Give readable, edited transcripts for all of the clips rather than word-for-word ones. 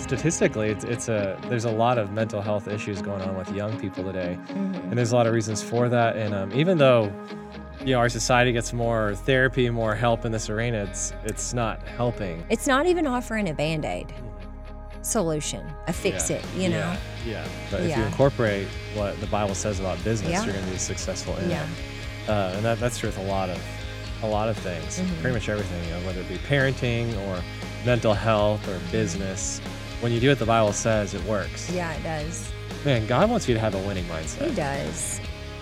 statistically, there's a lot of mental health issues going on with young people today, Mhm. and there's a lot of reasons for that. And even though our society gets more therapy, more help in this arena, it's not helping. It's not even offering a Band-Aid Mhm. solution, a fix Yeah, it, you know? yeah. But if you Yeah. incorporate what the Bible says about business, Yeah. you're going to be successful in Yeah. it. And that's true with a lot of things, Mhm. pretty much everything. Whether it be parenting or mental health or business. When you do what the Bible says, it works. Yeah, it does. Man, God wants you to have a winning mindset. He does.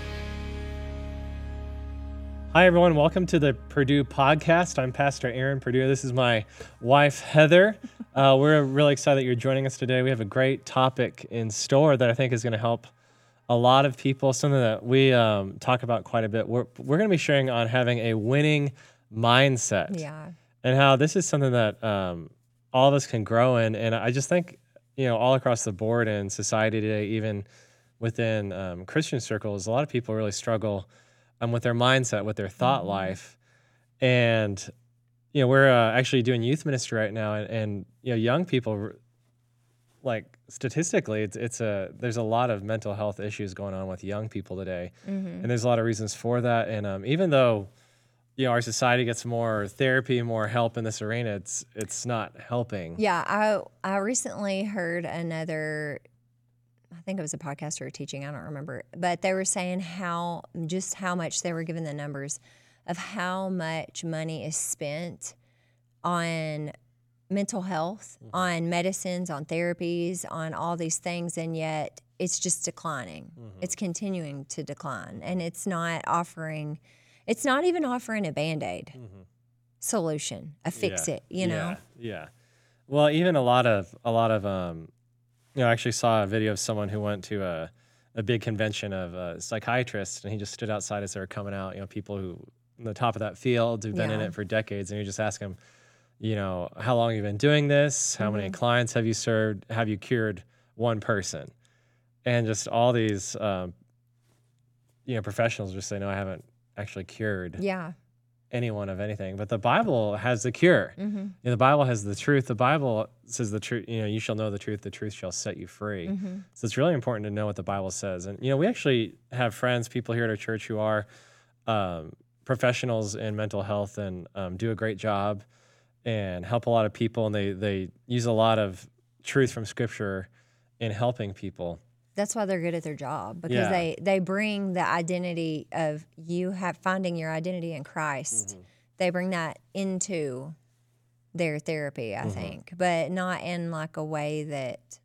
Hi, everyone. Welcome to the Purdue Podcast. I'm Pastor Aaron Purdue. This is my wife, Heather. We're really excited that you're joining us today. We have a great topic in store that I think is going to help a lot of people, something that we talk about quite a bit. We're going to be sharing on having a winning mindset. Yeah. And how this is something that all of us can grow in. And I just think, all across the board in society today, even within Christian circles, a lot of people really struggle with their mindset, with their thought life. And, we're actually doing youth ministry right now. And young people, like statistically, there's a lot of mental health issues going on with young people today. Mhm. And there's a lot of reasons for that. And even though our society gets more therapy, more help in this arena, it's not helping. Yeah, I recently heard another, I think it was a podcast or a teaching, I don't remember, but they were saying how much they were given the numbers of how much money is spent on mental health, on medicines, on therapies, on all these things, and yet it's just declining. It's continuing to decline, and it's not even offering a Band-Aid solution, a fix it, you know? Yeah. Well, even a lot of I actually saw a video of someone who went to a big convention of psychiatrists, and he just stood outside as they were coming out, people who on the top of that field who've been in Yeah. it for decades, and you just ask them, how long have you been doing this? How many clients have you served? Have you cured one person? And just all these professionals just say, no, I haven't actually cured Yeah. anyone of anything. But the Bible has the cure. The Bible has the truth. The Bible says the truth. You shall know the truth shall set you free. So it's really important to know what the Bible says. And we actually have friends, people here at our church who are professionals in mental health and do a great job and help a lot of people. And they use a lot of truth from Scripture in helping people. That's why they're good at their job, because Yeah. they bring the identity of finding your identity in Christ. They bring that into their therapy, I think, but not in like a way that,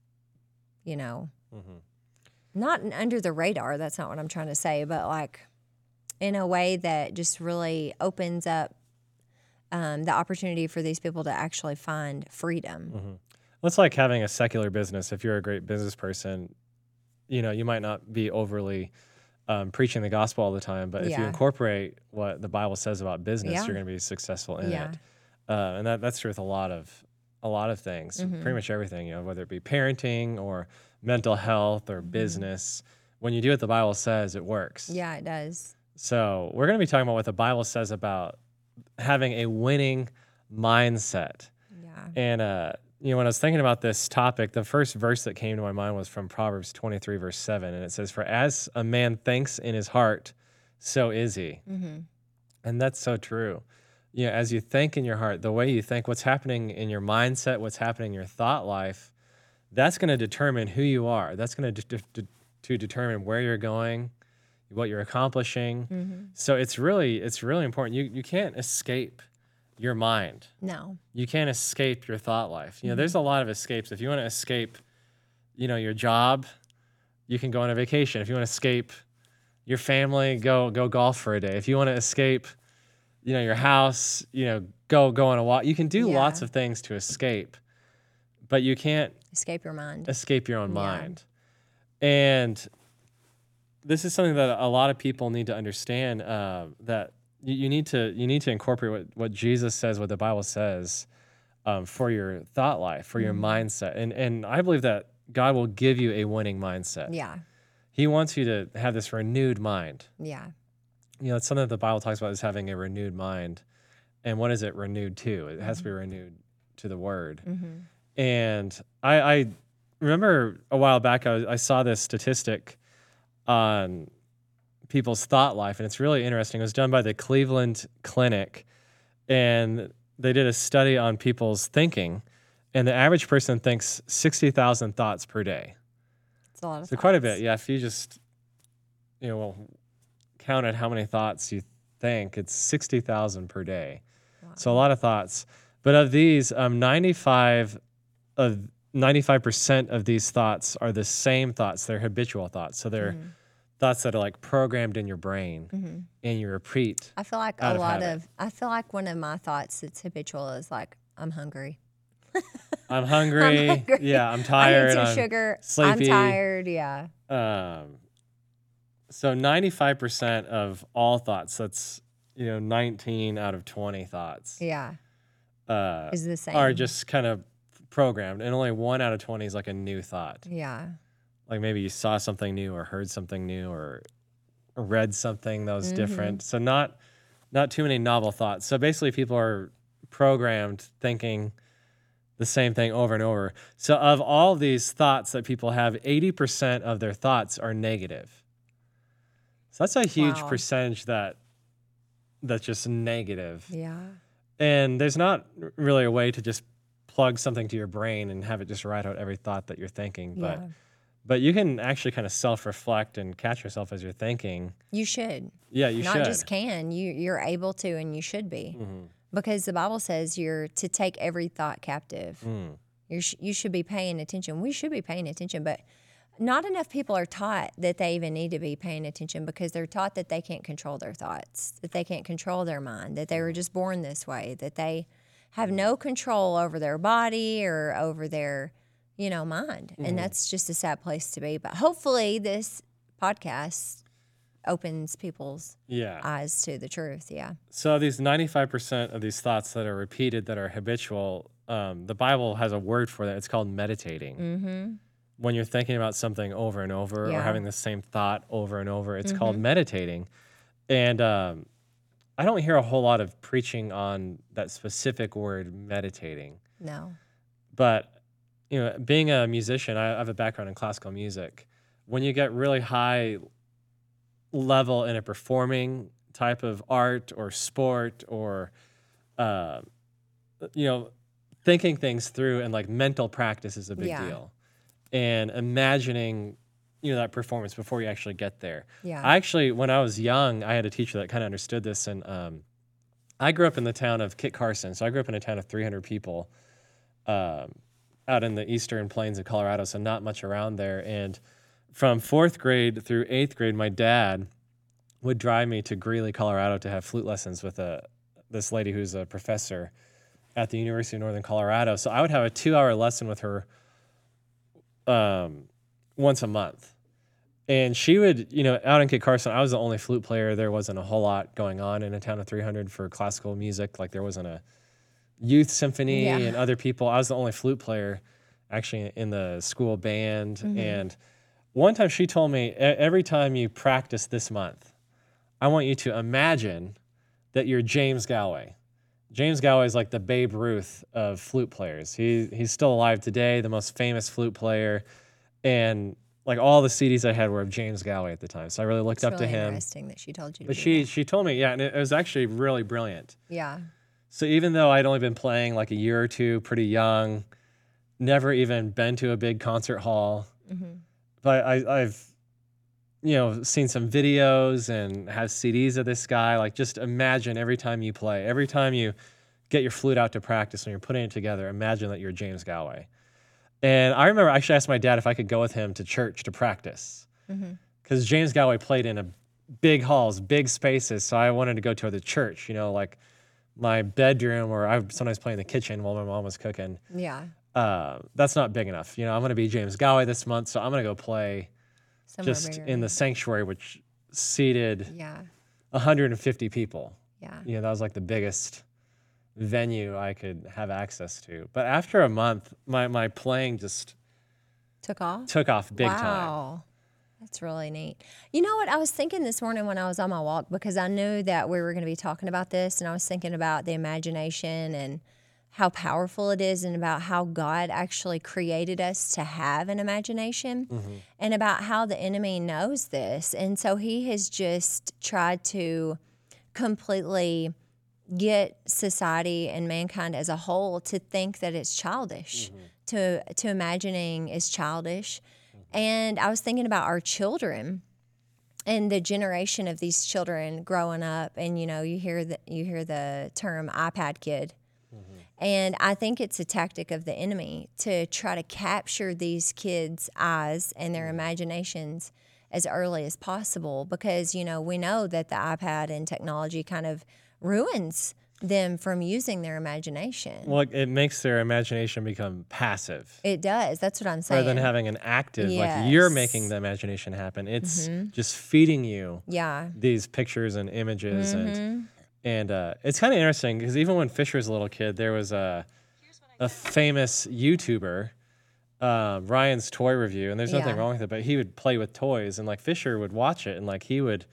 not under the radar. That's not what I'm trying to say, but like in a way that just really opens up the opportunity for these people to actually find freedom. It's like having a secular business. If you're a great business person, you might not be overly preaching the gospel all the time, but if you Yeah. incorporate what the Bible says about business, Yeah. you're going to be successful in Yeah. it. And that's true with a lot of things, pretty much everything. Whether it be parenting or mental health or business. When you do what the Bible says, it works. Yeah, it does. So we're going to be talking about what the Bible says about having a winning mindset. Yeah. And when I was thinking about this topic, the first verse that came to my mind was from Proverbs 23, verse 7. And it says, "For as a man thinks in his heart, so is he." And that's so true. As you think in your heart, the way you think, what's happening in your mindset, what's happening in your thought life, that's going to determine who you are. That's going to determine where you're going, what you're accomplishing. So it's really important. You can't escape your mind. No. You can't escape your thought life. There's a lot of escapes. If you want to escape, your job, you can go on a vacation. If you want to escape your family, go golf for a day. If you want to escape, your house, go on a walk. You can do Yeah. lots of things to escape, but you can't Escape your mind. escape your own Yeah. mind. And this is something that a lot of people need to understand, that you need to incorporate what Jesus says, what the Bible says, for your thought life, for your mindset. And I believe that God will give you a winning mindset. Yeah. He wants you to have this renewed mind. Yeah. It's something that the Bible talks about, is having a renewed mind. And what is it renewed to? It has to be renewed to the Word. And I remember a while back I saw this statistic on people's thought life, and it's really interesting. It was done by the Cleveland Clinic, and they did a study on people's thinking, and the average person thinks 60,000 thoughts per day. It's a lot of So quite a bit. Yeah, if you just, counted how many thoughts you think, it's 60,000 per day. Wow. So a lot of thoughts. But of these, 95% of these thoughts are the same thoughts. They're habitual thoughts. So they're thoughts that are like programmed in your brain, and you repeat. I feel like I feel like one of my thoughts that's habitual is like, I'm hungry. I'm hungry. Yeah, I'm tired. I need some sugar. Sleepy. I'm tired. Yeah. So 95% of all thoughts, that's 19 out of 20 thoughts. Yeah. Is the same. Are just kind of programmed, and only 1 out of 20 is like a new thought. Yeah. Like maybe you saw something new or heard something new or read something that was different. So not too many novel thoughts. So basically people are programmed thinking the same thing over and over. So of all these thoughts that people have, 80% of their thoughts are negative. So that's a huge percentage that's just negative. Yeah. And there's not really a way to just plug something to your brain and have it just write out every thought that you're thinking. But you can actually kind of self-reflect and catch yourself as you're thinking. You should. Yeah, you should. Not just can. You're able to, and you should be. Because the Bible says you're to take every thought captive. You should be paying attention. We should be paying attention, but not enough people are taught that they even need to be paying attention, because they're taught that they can't control their thoughts, that they can't control their mind, that they were just born this way, that they have no control over their body or over their, mind. And that's just a sad place to be. But hopefully this podcast opens people's eyes to the truth. Yeah. So these 95% of these thoughts that are repeated, that are habitual, the Bible has a word for that. It's called meditating. When you're thinking about something over and over or having the same thought over and over, it's called meditating. And I don't hear a whole lot of preaching on that specific word, meditating. No. But, being a musician, I have a background in classical music. When you get really high level in a performing type of art or sport or, thinking things through, and like mental practice is a big deal. And imagining, that performance before you actually get there. Yeah. When I was young, I had a teacher that kind of understood this. And I grew up in the town of Kit Carson. So I grew up in a town of 300 people out in the eastern plains of Colorado, so not much around there. And from 4th grade through 8th grade, my dad would drive me to Greeley, Colorado to have flute lessons with this lady who's a professor at the University of Northern Colorado. So I would have a 2-hour lesson with her once a month. And she would, out in Kit Carson, I was the only flute player. There wasn't a whole lot going on in a town of 300 for classical music. Like there wasn't a youth symphony and other people. I was the only flute player actually in the school band. And one time she told me, every time you practice this month, I want you to imagine that you're James Galway. James Galway is like the Babe Ruth of flute players. He's still alive today, the most famous flute player. And like all the CDs I had were of James Galway at the time. So I really looked up to him. Interesting that she told you to But she told me, and it was actually really brilliant. Yeah. So even though I'd only been playing like a year or two, pretty young, never even been to a big concert hall, but I've seen some videos and have CDs of this guy. Like just imagine every time you play, every time you get your flute out to practice when you're putting it together, imagine that you're James Galway. And I remember I actually asked my dad if I could go with him to church to practice, because James Galway played in a big halls, big spaces. So I wanted to go to the church, like my bedroom, or I would sometimes play in the kitchen while my mom was cooking. Yeah. That's not big enough. I'm going to be James Galway this month, so I'm going to go play somewhere just bigger. In the sanctuary, which seated 150 people. Yeah. That was like the biggest venue I could have access to. But after a month, my playing just took off big time. Wow. That's really neat. You know what? I was thinking this morning when I was on my walk, because I knew that we were going to be talking about this, and I was thinking about the imagination and how powerful it is and about how God actually created us to have an imagination and about how the enemy knows this. And so he has just tried to completely get society and mankind as a whole to think that it's childish, to imagining is childish. And I was thinking about our children and the generation of these children growing up, and you hear the term iPad kid. And I think it's a tactic of the enemy to try to capture these kids' eyes and their imaginations as early as possible, because we know that the iPad and technology kind of ruins them from using their imagination. Well, it makes their imagination become passive. It does. That's what I'm saying. Rather than having an active, Yes. like you're making the imagination happen. It's just feeding you these pictures and images. And it's kind of interesting because even when Fisher was a little kid, there was a famous YouTuber, Ryan's Toy Review, and there's nothing wrong with it, but he would play with toys, and like Fisher would watch it, and like he would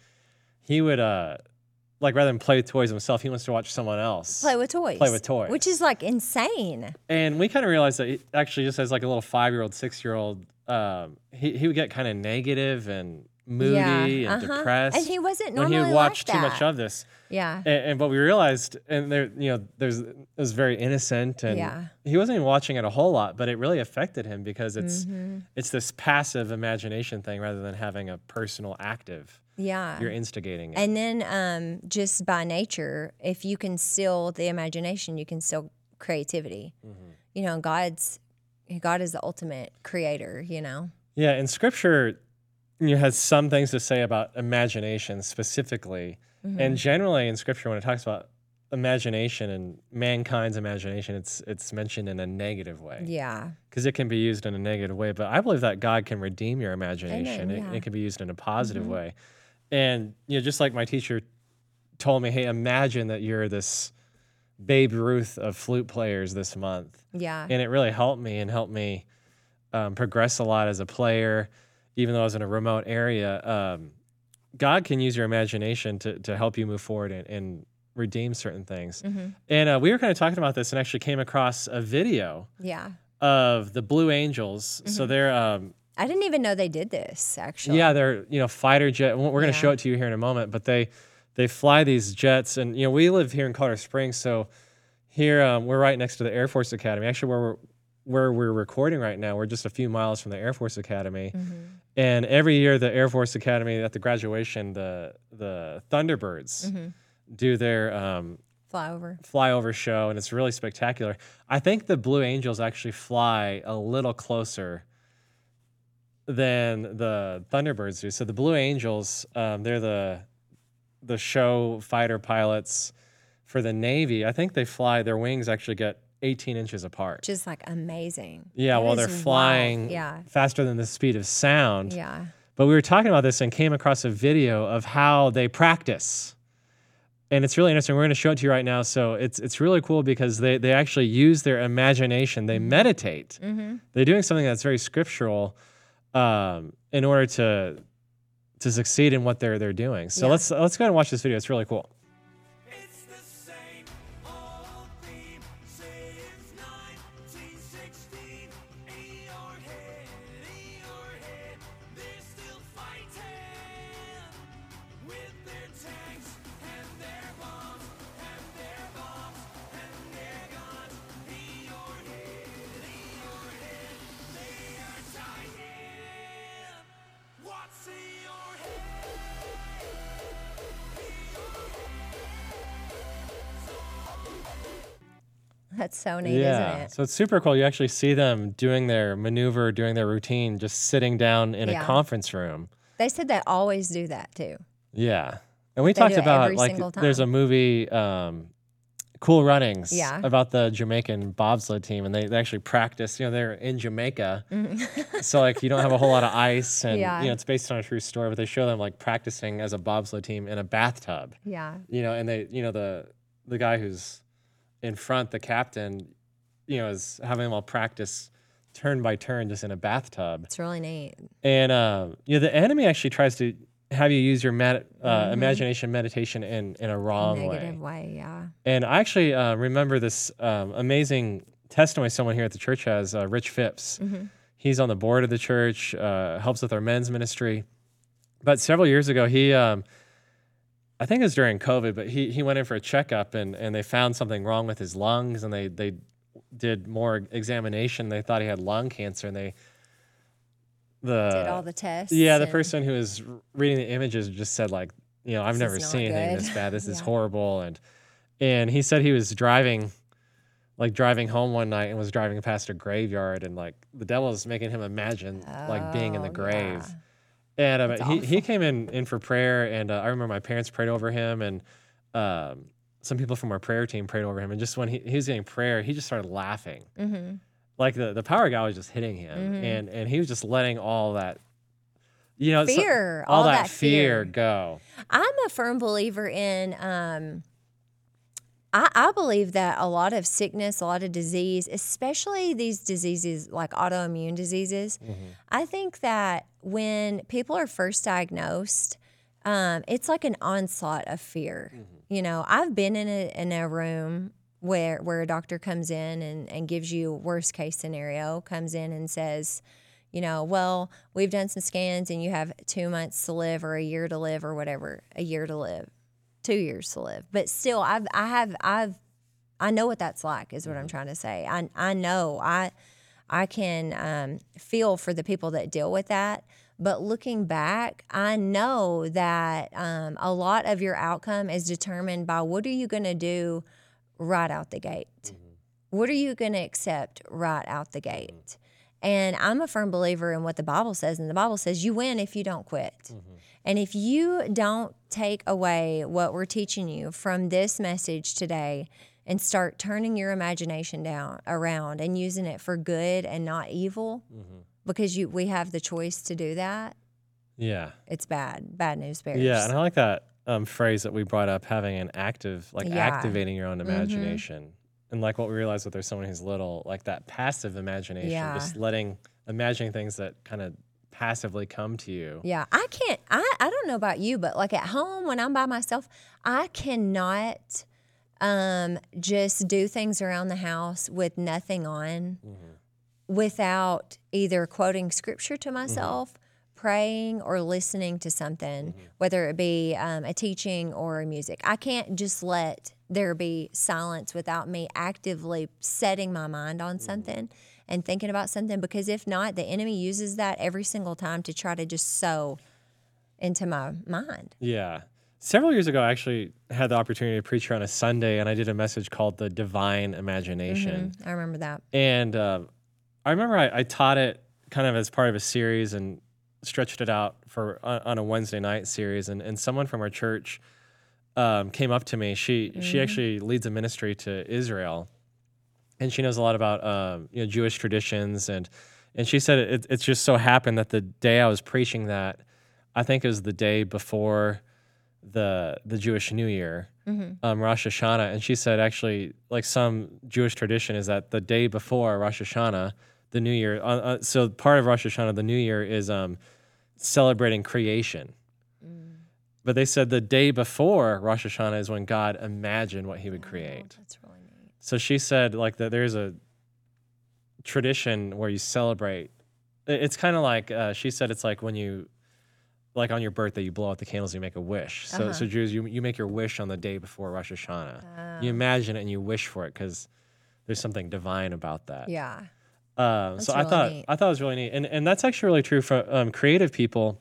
like rather than play with toys himself, he wants to watch someone else Play with toys. Which is like insane. And we kind of realized that he actually just as like a little 5-year-old, 6-year-old, he would get kind of negative and moody and depressed. And he wasn't when normally he would watch like too that. much of this. Yeah. And what we realized, and there, it was very innocent, and he wasn't even watching it a whole lot, but it really affected him because it's this passive imagination thing rather than having a personal active. Yeah. You're instigating it. And then just by nature, if you can still the imagination, you can still creativity. God is the ultimate creator, Yeah, and Scripture has some things to say about imagination specifically. And generally in Scripture, when it talks about imagination and mankind's imagination, it's mentioned in a negative way. Yeah. Because it can be used in a negative way. But I believe that God can redeem your imagination. Amen, It can be used in a positive way. And just like my teacher told me, hey, imagine that you're this Babe Ruth of flute players this month. Yeah. And it really helped me progress a lot as a player, even though I was in a remote area. God can use your imagination to help you move forward and redeem certain things. And we were kind of talking about this and actually came across a video of the Blue Angels. So they're... I didn't even know they did this, actually. Yeah, they're fighter jet. We're going to show it to you here in a moment, but they fly these jets, and we live here in Colorado Springs, so here we're right next to the Air Force Academy. Actually, where we're recording right now, we're just a few miles from the Air Force Academy, and every year the Air Force Academy at the graduation, the Thunderbirds do their flyover show, and it's really spectacular. I think the Blue Angels actually fly a little closer than the Thunderbirds do. So the Blue Angels, they're the show fighter pilots for the Navy. I think they fly, their wings actually get 18 inches apart. Which is like amazing. Yeah, while they're flying faster than the speed of sound. Yeah. But we were talking about this and came across a video of how they practice. And it's really interesting. We're going to show it to you right now. So it's really cool because they actually use their imagination. They meditate. They're doing something that's very scriptural in order to succeed in what they're doing. So let's go ahead and watch this video. It's really cool. It's the same old theme since 1916. Eeyore-head, they're still fighting with their tanks and their bombs and their bombs and their guns. Eeyore-head, they are dying. What's in your head? That's so neat, isn't it? So it's super cool. You actually see them doing their maneuver, doing their routine, just sitting down in a conference room. They said they always do that too. Yeah. And we They talked do it about, every like, single time. there's a movie, Cool Runnings, Yeah. about the Jamaican bobsled team. And they actually practice, they're in Jamaica. So, like, you don't have a whole lot of ice. And, it's based on a true story. But they show them, like, practicing as a bobsled team in a bathtub. Yeah. And they, the guy who's in front, the captain, is having them all practice turn by turn just in a bathtub. It's really neat. And, the enemy actually tries to have you use your imagination meditation in a wrong Negative way. way, yeah. And I actually remember this amazing testimony someone here at the church has, Rich Phipps. He's on the board of the church, helps with our men's ministry. But several years ago, he, I think it was during COVID, but he went in for a checkup and they found something wrong with his lungs, and they did more examination. They thought he had lung cancer, and Did all the tests. the and- person who was reading the images just said, like, I've This never is not seen anything good. this bad. This is Yeah. horrible. And he said he was driving home one night and was driving past a graveyard, and like the devil was making him imagine like being in the Oh, grave. yeah. And That's he came in for prayer, and I remember my parents prayed over him, and some people from our prayer team prayed over him. And just when he was getting prayer, he just started laughing. Mm-hmm. Like the power of God was just hitting him, and he was just letting all that, Fear, all all that that fear fear. go. I'm a firm believer in, I believe that a lot of sickness, a lot of disease, especially these diseases like autoimmune diseases, I think that when people are first diagnosed, it's like an onslaught of fear. I've been in a room where a doctor comes in and gives you worst case scenario, comes in and says, well, we've done some scans and you have 2 months to live or a year to live or whatever, a year to live, 2 years to live. But still, I know what that's like, is what I'm trying to say. I know I can feel for the people that deal with that. But looking back, I know that a lot of your outcome is determined by what are you going to do right out the gate? What are you going to accept right out the gate? And I'm a firm believer in what the Bible says. And the Bible says you win if you don't quit. And if you don't take away what we're teaching you from this message today and start turning your imagination around and using it for good and not evil, because we have the choice to do that, Yeah. it's bad news bears. Yeah, and I like that phrase that we brought up, having an active, like Yeah. activating your own imagination. And like what we realized with there's someone who's little, like that passive imagination, Yeah. just imagining things that kind of passively come to you. Yeah, I don't know about you, but like at home when I'm by myself, I cannot just do things around the house with nothing on without either quoting scripture to myself, praying, or listening to something, whether it be a teaching or music. I can't just let there be silence without me actively setting my mind on something and thinking about something, because if not, the enemy uses that every single time to try to just sow into my mind. Yeah. Several years ago, I actually had the opportunity to preach here on a Sunday, and I did a message called The Divine Imagination. I remember that. And I remember I taught it kind of as part of a series and stretched it out for on a Wednesday night series. And someone from our church came up to me. She actually leads a ministry to Israel, and she knows a lot about Jewish traditions. And she said it's just so happened that the day I was preaching that, I think it was the day before the Jewish New Year, Rosh Hashanah. And she said actually, like, some Jewish tradition is that the day before Rosh Hashanah, the New Year. So part of Rosh Hashanah, the New Year, is celebrating creation. But they said the day before Rosh Hashanah is when God imagined what He would create. That's really neat. So she said, like, that there's a tradition where you celebrate. It's kind of like she said it's like when you, like on your birthday, you blow out the candles, you make a wish. So Jews, you make your wish on the day before Rosh Hashanah. You imagine it and you wish for it because there's something divine about that. Yeah. So really neat. I thought it was really neat, and that's actually really true for creative people.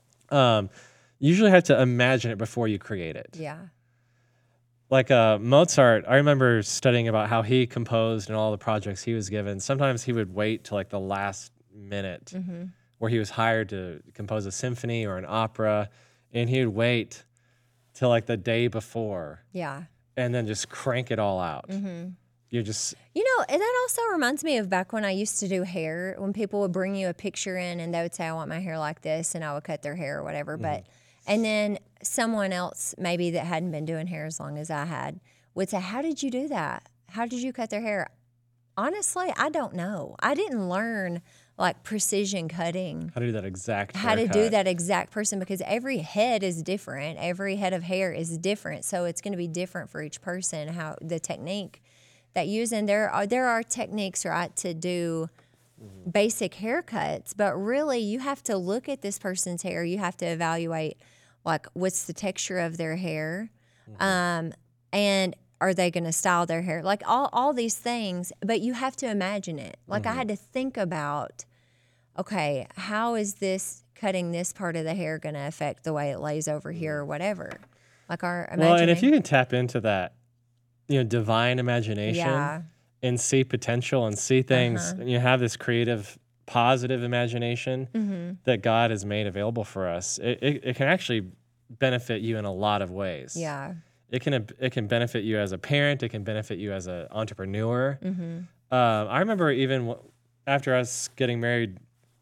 You usually have to imagine it before you create it. Yeah. Like Mozart, I remember studying about how he composed and all the projects he was given. Sometimes he would wait till like the last minute where he was hired to compose a symphony or an opera, and he would wait till like the day before Yeah. and then just crank it all out. You're just, And that also reminds me of back when I used to do hair, when people would bring you a picture in and they would say, I want my hair like this, and I would cut their hair or whatever. And then someone else, maybe that hadn't been doing hair as long as I had, would say, how did you do that? How did you cut their hair? Honestly, I don't know. I didn't learn like precision cutting. How to do that exact How to do haircut. that exact person, because every head is different. Every head of hair is different. So it's going to be different for each person, how the technique that you use. And there are techniques, right, to do basic haircuts, but really you have to look at this person's hair. You have to evaluate, like, what's the texture of their hair, and are they going to style their hair, like all these things. But you have to imagine it. Like I had to think about, okay, how is this cutting this part of the hair going to affect the way it lays over here or whatever. Like our Well, and if imagining- you can tap into that, divine imagination Yeah. and see potential and see things, and you have this creative, positive imagination that God has made available for us, it can actually benefit you in a lot of ways. Yeah. It can benefit you as a parent. It can benefit you as an entrepreneur. I remember even after us getting married,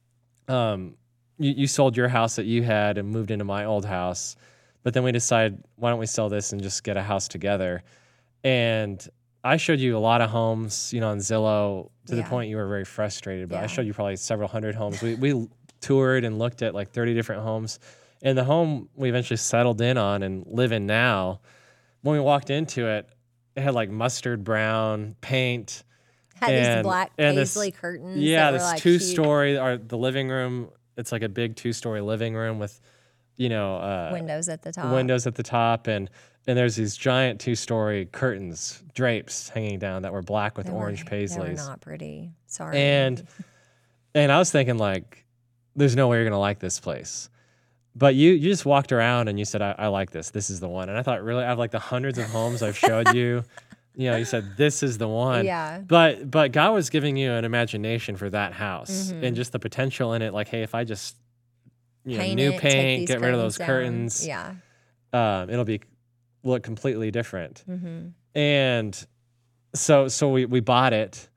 you sold your house that you had and moved into my old house. But then we decided, why don't we sell this and just get a house together? And I showed you a lot of homes, on Zillow, to the Yeah. point you were very frustrated. But I Yeah. showed you probably several hundred homes. We toured and looked at like 30 different homes. And the home we eventually settled in on and live in now, when we walked into it, it had like mustard brown paint. Had these And- black and this- paisley curtains. Yeah, that were this like huge. 2-story, or the living room. It's like a big 2-story living room with, windows at the top. windows at the top, and there's these giant 2-story curtains, drapes hanging down that were black with They were- orange They were paisleys. not pretty. Sorry. And I was thinking like, there's no way you're gonna like this place. But you just walked around and you said, I like this. This is the one. And I thought, really, out of like the hundreds of homes I've showed you, you said, this is the one. Yeah. But God was giving you an imagination for that house Mm-hmm. and just the potential in it. Like, hey, if I just, Paint new it, take paint, these get rid of those down. curtains, Yeah. it'll look completely different. Mm-hmm. And so we bought it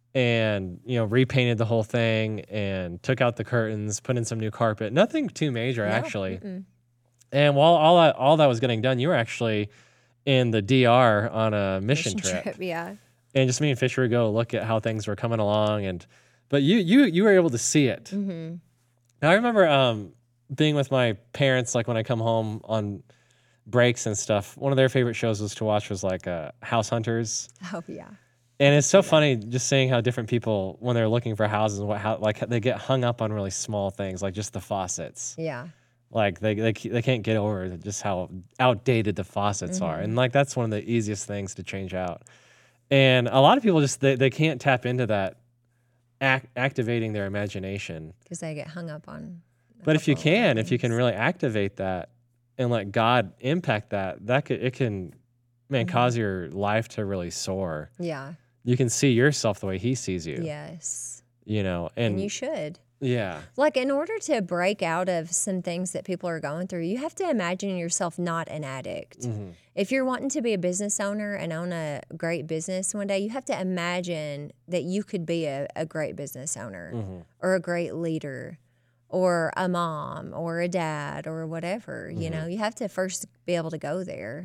and repainted the whole thing and took out the curtains, put in some new carpet. Nothing too major, actually. And while all that was getting done, you were actually in the DR on a mission trip. Yeah. And just me and Fisher would go look at how things were coming along, but you were able to see it. Mm-hmm. Now I remember being with my parents, like when I come home on breaks and stuff. One of their favorite shows was like House Hunters. Oh yeah. And it's so funny just seeing how different people, when they're looking for houses, like they get hung up on really small things, like just the faucets. Yeah. Like they can't get over just how outdated the faucets are, and like that's one of the easiest things to change out. And a lot of people just they can't tap into that, activating their imagination. Because they get hung up on. a But if you couple of can things. really activate that and let God impact it can, man, cause your life to really soar. Yeah. You can see yourself the way He sees you. Yes. And And you should. yeah. Like, in order to break out of some things that people are going through, you have to imagine yourself not an addict. Mm-hmm. If you're wanting to be a business owner and own a great business one day, you have to imagine that you could be a great business owner Mm-hmm. or a great leader or a mom or a dad or whatever. You know, you have to first be able to go there.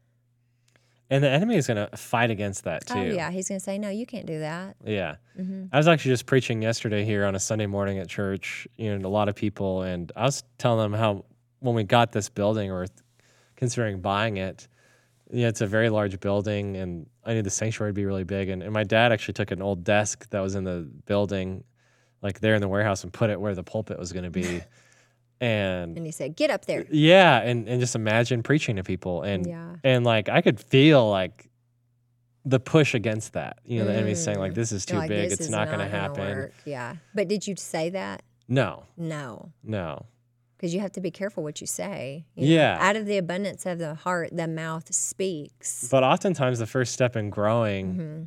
And the enemy is going to fight against that too. Oh, yeah. He's going to say, no, you can't do that. Yeah. I was actually just preaching yesterday here on a Sunday morning at church, a lot of people, and I was telling them how when we got this building or considering buying it, it's a very large building, and I knew the sanctuary would be really big. And my dad actually took an old desk that was in the building, like there in the warehouse, and put it where the pulpit was going to be. And And he said, get up there. yeah, and just imagine preaching to people, and Yeah. and like I could feel like the push against that. The enemy's saying like, this is too You're like, big, this it's is not going to gonna happen. work. Yeah. But did you say that? No, No. no. Because you have to be careful what you say. Yeah. Out of the abundance of the heart, the mouth speaks. But oftentimes the first step in growing, Mm-hmm.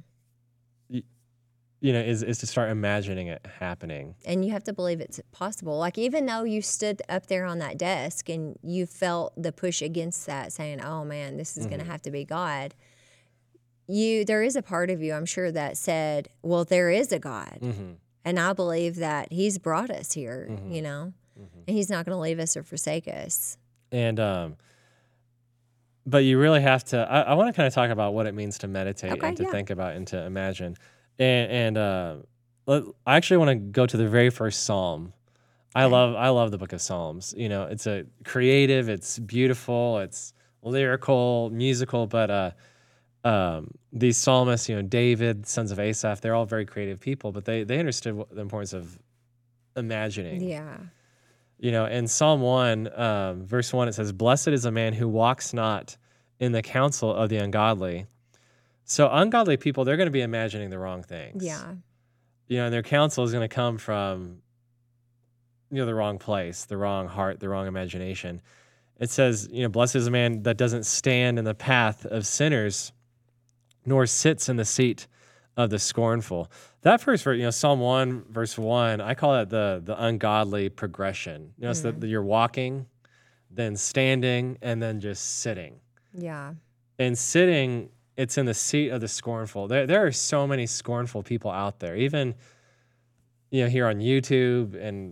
is to start imagining it happening. And you have to believe it's possible. Like, even though you stood up there on that desk and you felt the push against that, saying, oh man, this is going to have to be God, there is a part of you, I'm sure, that said, well, there is a God. Mm-hmm. And I believe that He's brought us here, and He's not going to leave us or forsake us. And but you really have to. I want to kind of talk about what it means to meditate Okay, and to yeah. think about and to imagine. And I actually want to go to the very first Psalm. I Okay. love the book of Psalms. You know, it's a creative, it's beautiful, it's lyrical, musical, but these psalmists, you know, David, sons of Asaph, they're all very creative people, but they understood the importance of imagining. Yeah. You know, in Psalm 1, verse 1, it says, "Blessed is a man who walks not in the counsel of the ungodly." So ungodly people, they're going to be imagining the wrong things. Yeah. You know, and their counsel is going to come from, you know, the wrong place, the wrong heart, the wrong imagination. It says, you know, blessed is a man that doesn't stand in the path of sinners, nor sits in the seat of the scornful. That first verse, you know, Psalm 1, verse 1, I call it the ungodly progression. You know, it's that you're walking, then standing, and then just sitting. Yeah. And sitting, it's in the seat of the scornful. There are so many scornful people out there, even, you know, here on YouTube. And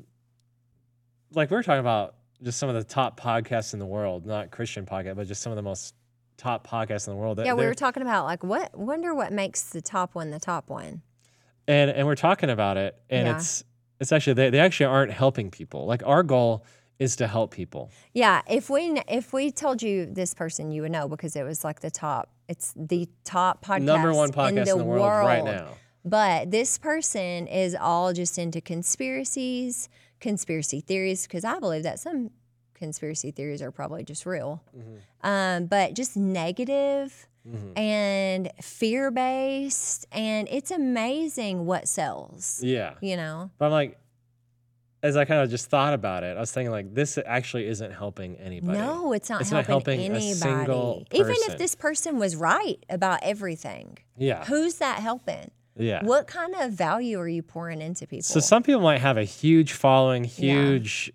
like we're talking about just some of the top podcasts in the world, not Christian podcasts, but just some of the most top podcasts in the world. Yeah, we They're- were talking about like wonder what makes the top one the top one. and we're talking about it, and Yeah. it's actually they actually aren't helping people. Like our goal is to help people. Yeah, if we told you this person, you would know because it was like the top. It's the top podcast, Number one podcast in the world right now. But this person is all just into conspiracies, conspiracy theories, because I believe that some conspiracy theories are probably just real. But just negative and fear based, and it's amazing what sells. Yeah. You know. But I'm like, as I kind of just thought about it, I was thinking like this actually isn't helping anybody. No, it's not It's not helping helping a anybody. single Even if person. this person was right about everything, Yeah. who's that helping? Yeah. What kind of value are you pouring into people? So some people might have a huge following, huge,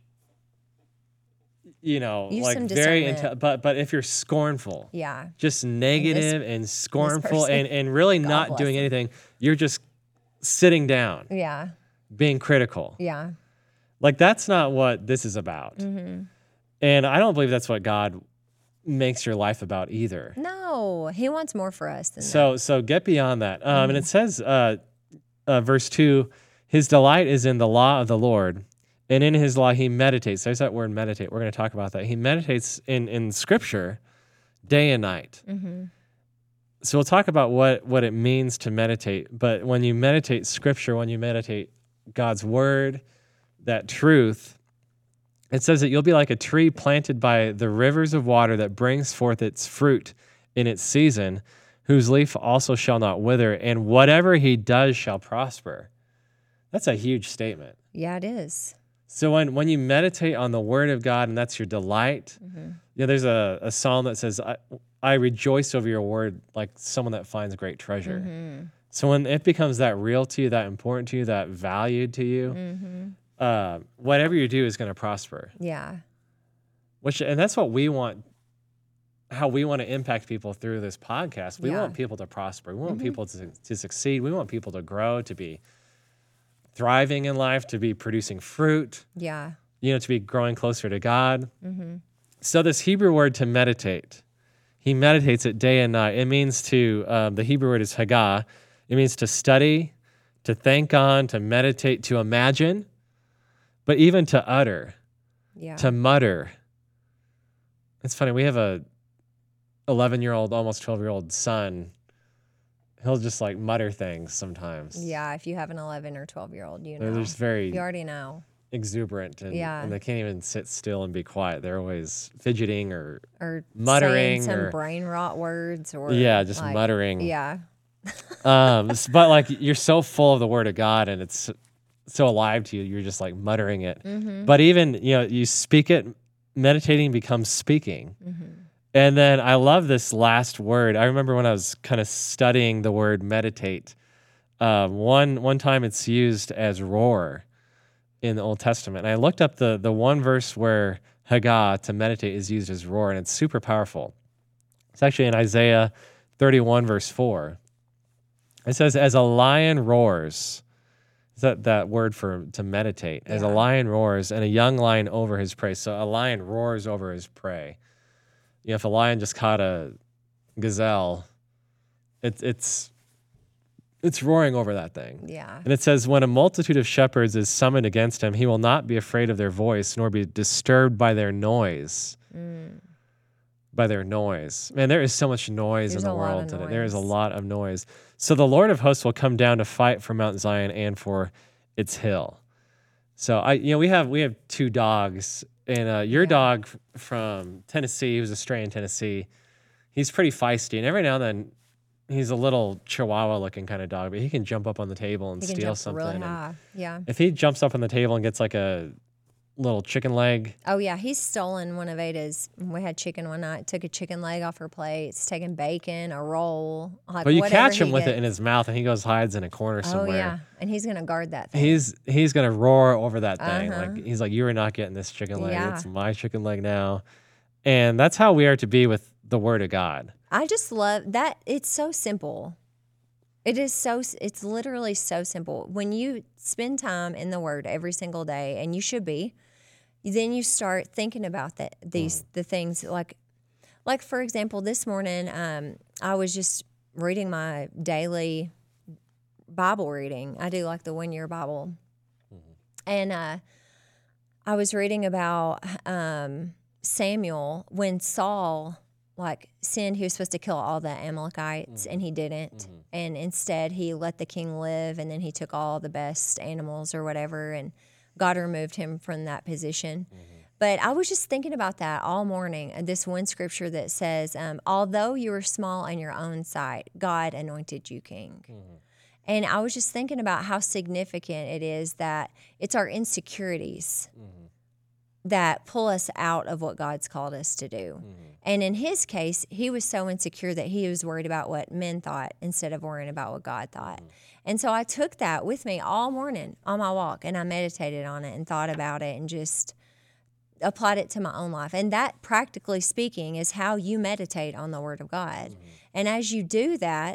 you know, Use like some very, discernment. but if you're scornful, Yeah. just negative and scornful person, and really God not bless doing him. anything, you're just sitting down, Yeah. being critical. Yeah. Like that's not what this is about. Mm-hmm. And I don't believe that's what God makes your life about either. No, he wants more for us than that. So get beyond that. And it says, verse 2, his delight is in the law of the Lord, and in his law he meditates. There's that word meditate. We're going to talk about that. He meditates in Scripture day and night. Mm-hmm. So we'll talk about what it means to meditate. But when you meditate Scripture, when you meditate God's word, that truth, it says that you'll be like a tree planted by the rivers of water that brings forth its fruit in its season, whose leaf also shall not wither, and whatever he does shall prosper. That's a huge statement. Yeah, it is. So when you meditate on the word of God and that's your delight, you know, there's a psalm that says, I rejoice over your word like someone that finds great treasure. So when it becomes that real to you, that important to you, that valued to you, whatever you do is going to prosper. Yeah. And that's what we want, how we want to impact people through this podcast. We Yeah. want people to prosper. We want people to succeed. We want people to grow, to be thriving in life, to be producing fruit, Yeah. you know, to be growing closer to God. So this Hebrew word to meditate, he meditates it day and night. It means to, the Hebrew word is hagah. It means to study, to think on, to meditate, to imagine, but even to utter, Yeah. to mutter. It's funny. We have a 11-year-old, almost 12-year-old son. He'll just like mutter things sometimes. Yeah, if you have an 11 or 12-year-old, you They're know. just very You already know. exuberant and, Yeah. and they can't even sit still and be quiet. They're always fidgeting or Or Muttering saying some or- brain rot words or just like- muttering. Yeah. But like you're so full of the word of God and it's so alive to you, you're just like muttering it. But even, you know, you speak it, meditating becomes speaking. And then I love this last word. I remember when I was kind of studying the word meditate, one time it's used as roar in the Old Testament. And I looked up the one verse where hagah, to meditate, is used as roar, and it's super powerful. It's actually in Isaiah 31, verse 4. It says, as a lion roars, is that word for to meditate, as a Yeah. lion roars and a young lion over his prey. So a lion roars over his prey. You know, if a lion just caught a gazelle, it's It's roaring over that thing. Yeah. And it says, when a multitude of shepherds is summoned against him, he will not be afraid of their voice, nor be disturbed by their noise. By their noise. Man, there is so much noise There's in the a lot world of today. There is a noise. lot of noise. So the Lord of hosts will come down to fight for Mount Zion and for its hill. So we have 2 dogs, and your dog from Tennessee, who's a stray in Tennessee, he's pretty feisty, and every now and then he's a little Chihuahua-looking kind of dog, but he can jump up on the table and He can steal jump something. really and high. Yeah. if he jumps up on the table and gets like a little chicken leg, Oh yeah, he's stolen one of Ada's. We had chicken one night. Took a chicken leg off her plate. It's taking bacon, a roll. Like but you whatever catch him he with it gets. in his mouth, and he goes hides in a corner Oh somewhere. yeah, and he's gonna guard that thing. He's gonna roar over that thing. Uh-huh. Like he's like, you are not getting this chicken leg. Yeah. It's my chicken leg now. And that's how we are to be with the Word of God. I just love that. It's so simple. It is so. It's literally so simple. When you spend time in the Word every single day, and you should be, then you start thinking about the things like for example, this morning I was just reading my daily Bible reading. I do like the 1 year Bible, and I was reading about Samuel when Saul sinned. He was supposed to kill all the Amalekites, and he didn't. And instead, he let the king live, and then he took all the best animals or whatever, and God removed him from that position. But I was just thinking about that all morning. This one scripture that says, although you were small in your own sight, God anointed you king. And I was just thinking about how significant it is that it's our insecurities that pull us out of what God's called us to do. And in his case, he was so insecure that he was worried about what men thought instead of worrying about what God thought. And so I took that with me all morning on my walk, and I meditated on it and thought about it and just applied it to my own life. And that, practically speaking, is how you meditate on the Word of God. And as you do that,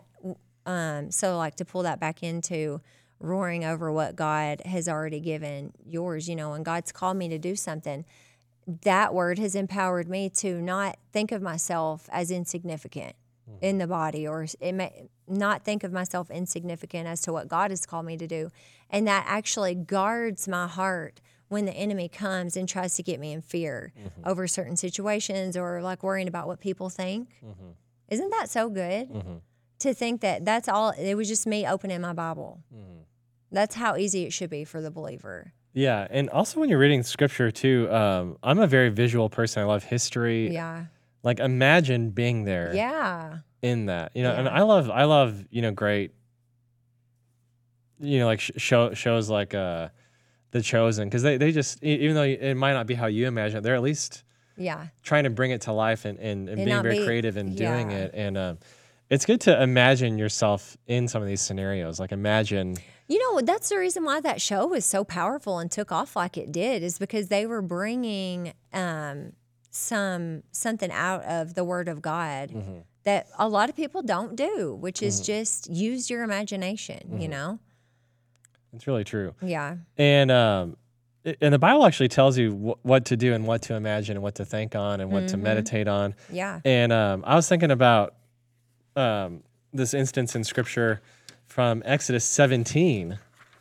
to pull that back into roaring over what God has already given yours, when God's called me to do something, that word has empowered me to not think of myself as insignificant in the body, or not think of myself insignificant as to what God has called me to do. And that actually guards my heart when the enemy comes and tries to get me in fear over certain situations, or worrying about what people think. Isn't that so good? To think that that's all, it was just me opening my Bible. That's how easy it should be for the believer. Yeah, and also when you're reading scripture too, I'm a very visual person. I love history. Yeah. Imagine being there Yeah. in that, and Yeah. I love, great, shows like The Chosen, because they just, even though it might not be how you imagine it, they're at least Yeah. trying to bring it to life and being not very be- creative in doing yeah. it. And it's good to imagine yourself in some of these scenarios. Imagine. That's the reason why that show was so powerful and took off like it did, is because they were bringing something out of the Word of God that a lot of people don't do, which is just use your imagination, It's really true. Yeah. And the Bible actually tells you what to do and what to imagine and what to think on and what to meditate on. Yeah. And I was thinking about this instance in Scripture from Exodus 17.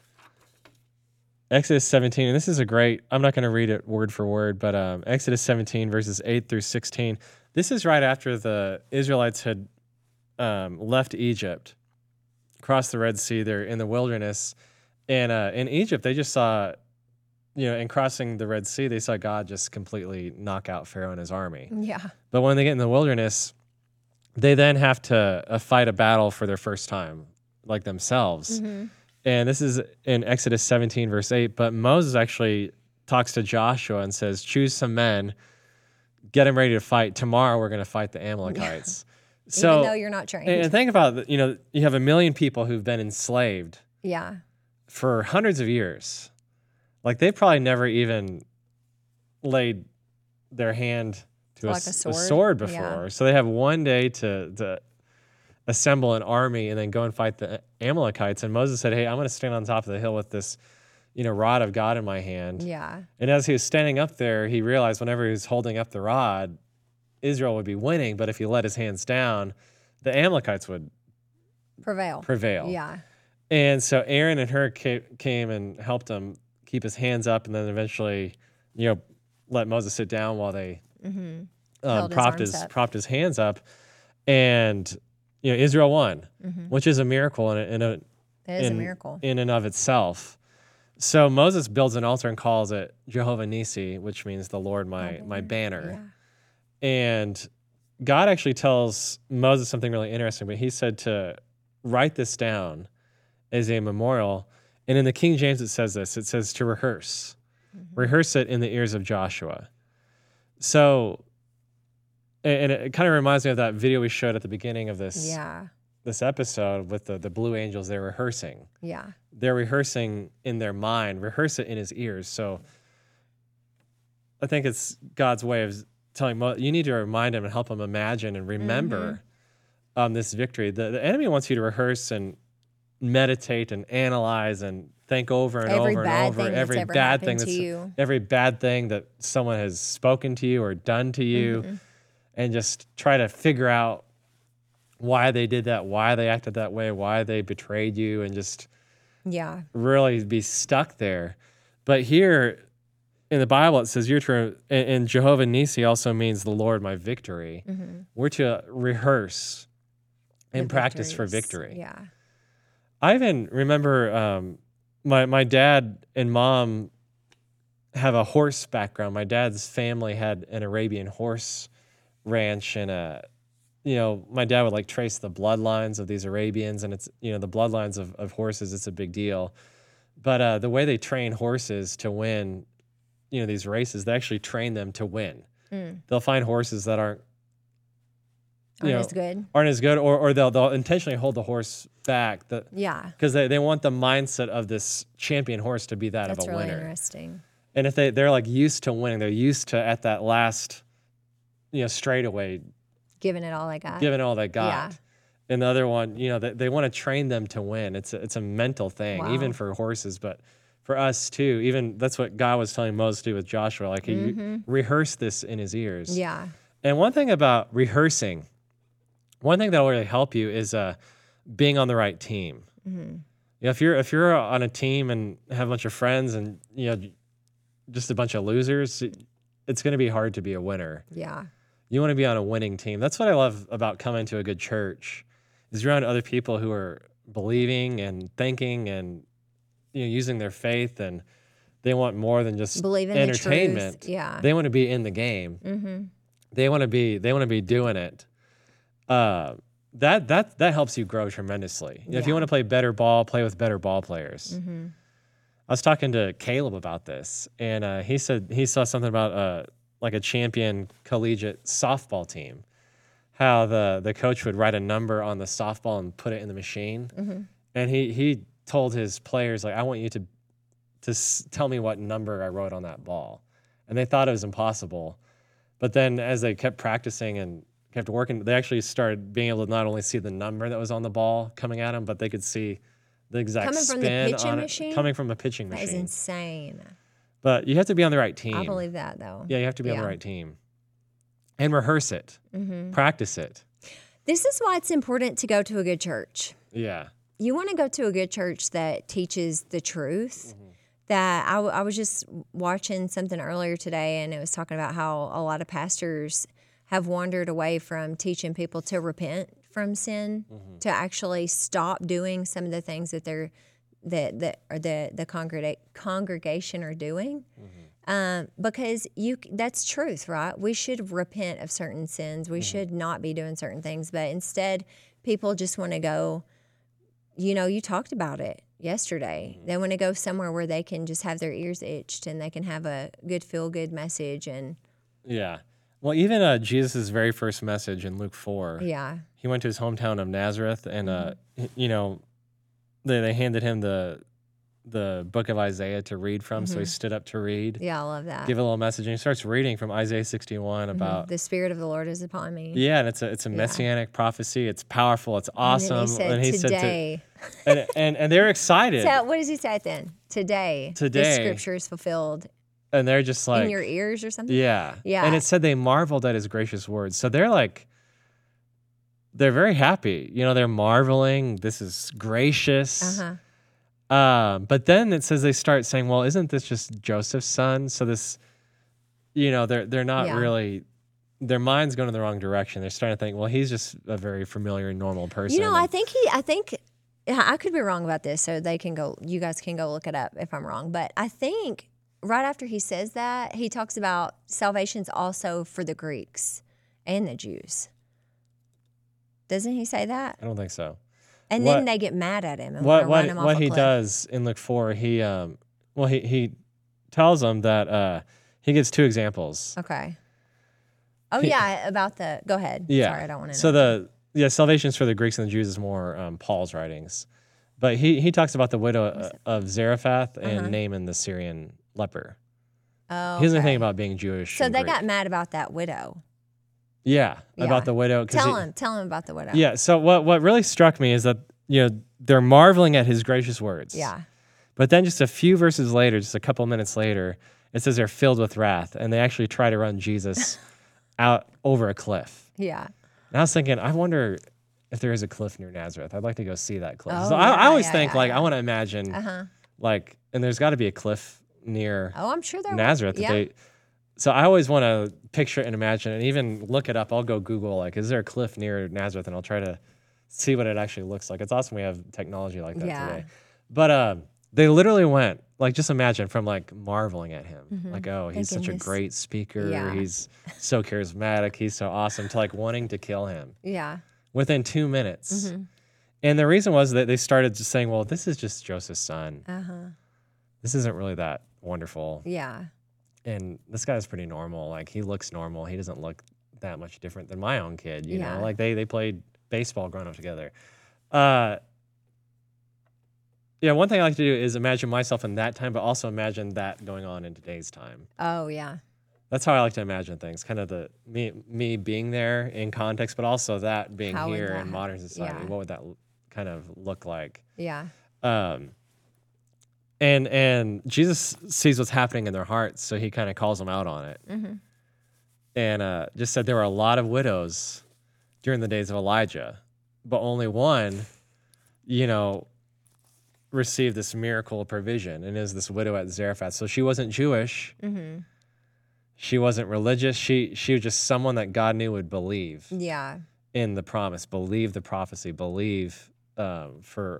Exodus 17, and this is I'm not going to read it word for word, but Exodus 17, verses 8 through 16. This is right after the Israelites had left Egypt, crossed the Red Sea. They're in the wilderness. And in Egypt, they just saw, in crossing the Red Sea, they saw God just completely knock out Pharaoh and his army. Yeah. But when they get in the wilderness, they then have to fight a battle for their first time, themselves. And this is in Exodus 17, verse 8. But Moses actually talks to Joshua and says, choose some men, get them ready to fight. Tomorrow we're going to fight the Amalekites. So, Even though you're not trained. and think about, you have 1 million people who've been enslaved Yeah. for hundreds of years. They've probably never even laid their hand to A a sword? sword before. Yeah. So they have one day to assemble an army and then go and fight the Amalekites. And Moses said, hey, I'm going to stand on top of the hill with this, rod of God in my hand. Yeah. And as he was standing up there, he realized whenever he was holding up the rod, Israel would be winning. But if he let his hands down, the Amalekites would Prevail. prevail. Yeah. And so Aaron and her came and helped him keep his hands up, and then eventually, let Moses sit down while they Held his propped arms up. propped his hands up, and Israel won, which is a miracle It is a in miracle. in and of itself. So Moses builds an altar and calls it Jehovah Nissi, which means the Lord my banner. Yeah. And God actually tells Moses something really interesting, but he said to write this down as a memorial. And in the King James, it says this. It says to rehearse. Rehearse it in the ears of Joshua. So, and it kind of reminds me of that video we showed at the beginning of this Yeah. this episode with the Blue Angels. They're rehearsing. Yeah. They're rehearsing in their mind. Rehearse it in his ears. So I think it's God's way of telling you need to remind him and help him imagine and remember this victory. The enemy wants you to rehearse and meditate and analyze and think over and Every over and bad over thing that's every ever bad thing happened to you. every bad thing that someone has spoken to you or done to you, and just try to figure out why they did that, why they acted that way, why they betrayed you, and just Yeah. really be stuck there. But here in the Bible, it says and Jehovah Nissi also means the Lord my victory. We're to rehearse and The practice for victories. victory. Yeah. I even remember my dad and mom have a horse background. My dad's family had an Arabian horse ranch, and my dad would like trace the bloodlines of these Arabians, and it's the bloodlines of horses. It's a big deal, but the way they train horses to win, these races, they actually train them to win. They'll find horses that aren't Aren't as good. or they'll intentionally hold the horse back. Yeah. Because they want the mindset of this champion horse to be that That's of a really winner. interesting. And if they're like used to winning, they're used to at that last, straightaway, Giving it all I got. giving all they got. Yeah. And the other one, they want to train them to win. It's a mental thing, Wow. even for horses, but for us too. Even that's what God was telling Moses to do with Joshua. Like he rehearsed this in his ears. Yeah. And one thing about rehearsing, one thing that will really help you is being on the right team. If you're on a team and have a bunch of friends and just a bunch of losers, it's going to be hard to be a winner. Yeah. You want to be on a winning team. That's what I love about coming to a good church, is you're around other people who are believing and thinking and using their faith, and they want more than just Believe in the truth. entertainment. Yeah. They want to be in the game. They want to be doing it. That helps you grow tremendously. If you Yeah. want to play better ball, play with better ball players. I was talking to Caleb about this, and he said he saw something about like a champion collegiate softball team, how the coach would write a number on the softball and put it in the machine, and he told his players, like, I want you to tell me what number I wrote on that ball, and they thought it was impossible, but then as they kept practicing and kept working, they actually started being able to not only see the number that was on the ball coming at them, but they could see the exact Coming from the spin pitching on machine? it coming from a pitching That is machine. insane. But you have to be on the right team. I believe that though. Yeah, you have to be on the Yeah. right team. And rehearse it. Practice it. This is why it's important to go to a good church. Yeah. You want to go to a good church that teaches the truth. That I was just watching something earlier today, and it was talking about how a lot of pastors have wandered away from teaching people to repent from sin, to actually stop doing some of the things that the congregation are doing. Because that's truth, right? We should repent of certain sins. We should not be doing certain things, but instead, people just want to go. You talked about it yesterday. They want to go somewhere where they can just have their ears itched and they can have a good feel-good message. And Yeah. Well, even Jesus' very first message in Luke 4, yeah, he went to his hometown of Nazareth, and they handed him the book of Isaiah to read from, so he stood up to read, yeah, I love that. give a little message, and he starts reading from Isaiah 61 about The Spirit of the Lord is upon me. yeah, and it's a messianic prophecy. It's powerful. It's awesome. And he said, to- today. and they're excited, What does he say then? Today. Today. The scripture is fulfilled and they're just like in your ears or something? Yeah. Yeah. And it said they marveled at his gracious words. So they're like, they're very happy. They're marveling. This is gracious. But then it says they start saying, well, isn't this just Joseph's son? So this, they're not Yeah. really, their mind's going in the wrong direction. They're starting to think, well, he's just a very familiar, normal person. I think I could be wrong about this, so you guys can go look it up if I'm wrong. But I think right after he says that, he talks about salvation's also for the Greeks and the Jews. Doesn't he say that? I don't think so. And What- then they get mad at him and want to run him off what a he cliff. does in Luke 4, he tells them that he gives two examples. Okay. Oh, He- yeah, about the... Go ahead. Yeah. Sorry, I don't want to... So salvation's for the Greeks and the Jews is more Paul's writings. But he talks about the widow of Zarephath and Naaman the Syrian leper. Oh, He doesn't okay. think about being Jewish. So and they Greek. got mad about that widow. Yeah, Yeah. about the widow. 'cause Tell him about the widow. Yeah, so what really struck me is that, they're marveling at his gracious words. Yeah. But then just a few verses later, just a couple minutes later, it says they're filled with wrath, and they actually try to run Jesus out over a cliff. Yeah. And I was thinking, I wonder if there is a cliff near Nazareth. I'd like to go see that cliff. Oh, So I always yeah, think, yeah, I yeah. want to imagine, and there's got to be a cliff near Oh, I'm sure there Nazareth. Yeah. So I always want to picture it and imagine and even look it up. I'll go Google, is there a cliff near Nazareth? And I'll try to see what it actually looks like. It's awesome we have technology like that Yeah. today. But they literally went, just imagine from marveling at him. Oh, he's such a Thinking this- great speaker. Yeah. He's so charismatic. He's so awesome, to wanting to kill him Yeah. within 2 minutes. And the reason was that they started just saying, well, this is just Joseph's son. This isn't really that wonderful. Yeah. And this guy's pretty normal. He looks normal. He doesn't look that much different than my own kid, you Yeah. know? They played baseball growing up together. One thing I like to do is imagine myself in that time, but also imagine that going on in today's time. Oh, yeah. That's how I like to imagine things, kind of me being there in context, but also that being How would here that in modern society. yeah. What would that kind of look like? Yeah. And Jesus sees what's happening in their hearts, so he kind of calls them out on it. And just said there were a lot of widows during the days of Elijah, but only one, received this miracle of provision, and is this widow at Zarephath. So she wasn't Jewish. She wasn't religious. She was just someone that God knew would believe Yeah. in the promise, believe the prophecy, believe for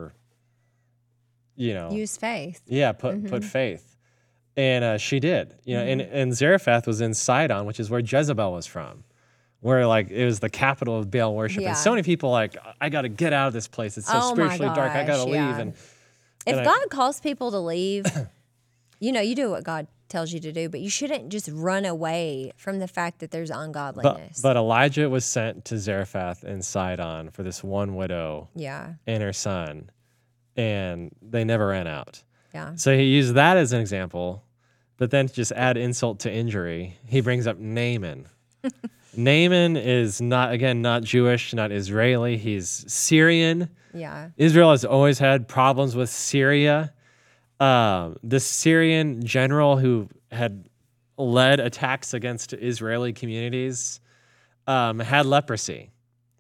Use faith. yeah, put faith, and she did. And Zarephath was in Sidon, which is where Jezebel was from, where it was the capital of Baal worship. Yeah. And so many people I got to get out of this place. It's so Oh my spiritually dark. I got to gosh, leave. yeah. And If I- God calls people to leave, you do what God tells you to do, but you shouldn't just run away from the fact that there's ungodliness. but Elijah was sent to Zarephath in Sidon for this one widow yeah. and her son, and they never ran out. Yeah. So he used that as an example, but then to just add insult to injury, he brings up Naaman. Naaman is not Jewish, not Israeli. He's Syrian. Yeah. Israel has always had problems with Syria. This Syrian general who had led attacks against Israeli communities had leprosy.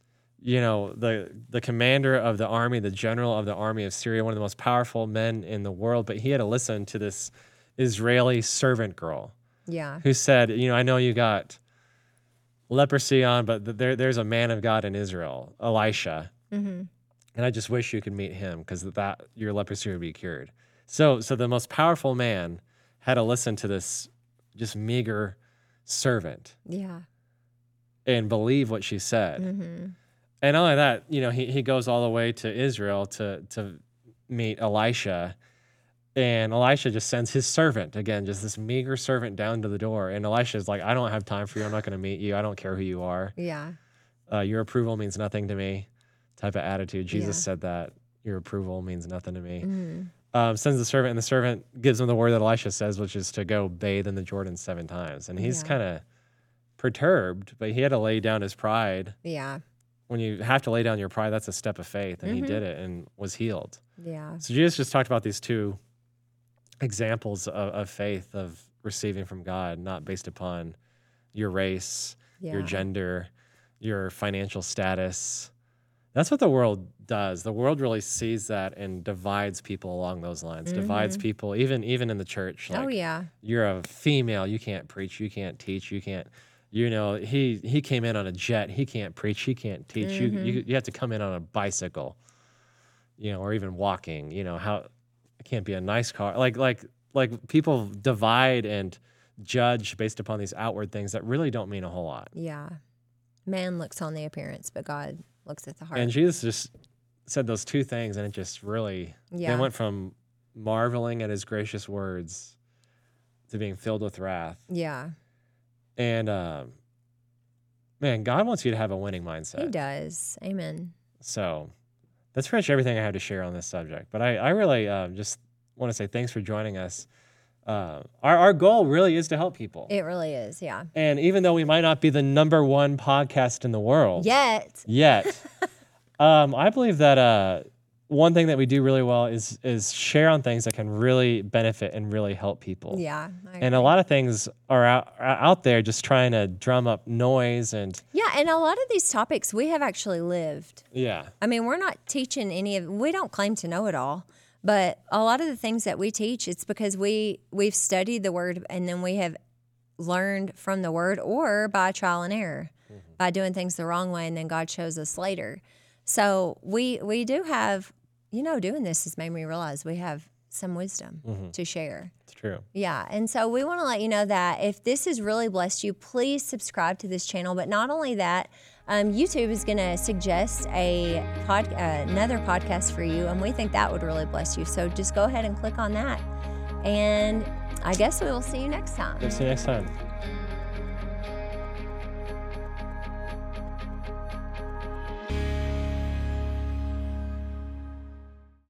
The commander of the army, the general of the army of Syria, one of the most powerful men in the world, but he had to listen to this Israeli servant girl Yeah. who said, I know you got leprosy on, but there's a man of God in Israel, Elisha. And I just wish you could meet him because your leprosy would be cured. So the most powerful man had to listen to this just meager servant Yeah. and believe what she said. And not only that, he goes all the way to Israel to meet Elisha. And Elisha just sends his servant, again, just this meager servant down to the door. And Elisha's like, I don't have time for you. I'm not going to meet you. I don't care who you are. Yeah. Your approval means nothing to me type of attitude. Jesus Yeah. said that. Your approval means nothing to me. Sends the servant, and the servant gives him the word that Elisha says, which is to go bathe in the Jordan 7 times. And he's Yeah. kind of perturbed, but he had to lay down his pride. Yeah. When you have to lay down your pride, that's a step of faith. And he did it and was healed. Yeah. So Jesus just talked about these two examples of faith, of receiving from God, not based upon your race, your Yeah. gender, your financial status. That's what the world does. The world really sees that and divides people along those lines. Divides people, even in the church. Like, Oh yeah. you're a female, you can't preach, you can't teach, you can't. He came in on a jet. He can't preach. He can't teach. You have to come in on a bicycle, or even walking. How it can't be a nice car. Like people divide and judge based upon these outward things that really don't mean a whole lot. Yeah. Man looks on the appearance, but God looks at the heart. And Jesus just said those two things, and it just really Yeah. they went from marveling at his gracious words to being filled with wrath. Yeah. And man, God wants you to have a winning He mindset. does. Amen. So that's pretty much everything I have to share on this subject. But I really just want to say thanks for joining us. Our goal really is to help people. It really is. Yeah. And even though we might not be the #1 podcast in the world Yet. I believe that one thing that we do really well is share on things that can really benefit and really help people. Yeah. I And a agree. lot of things are out there just trying to drum up noise and Yeah. And a lot of these topics we have actually lived. yeah. I mean, we're not teaching we don't claim to know it all, but a lot of the things that we teach, it's because we've studied the word and then we have learned from the word or by trial and error, by doing things the wrong way, and then God shows us later. So we do have, doing this has made me realize we have some wisdom to share. It's true. Yeah. And so we want to let you know that if this has really blessed you, please subscribe to this channel. But not only that, YouTube is going to suggest another podcast for you. And we think that would really bless you. So just go ahead and click on that. And I guess we will see you next time. See you next time.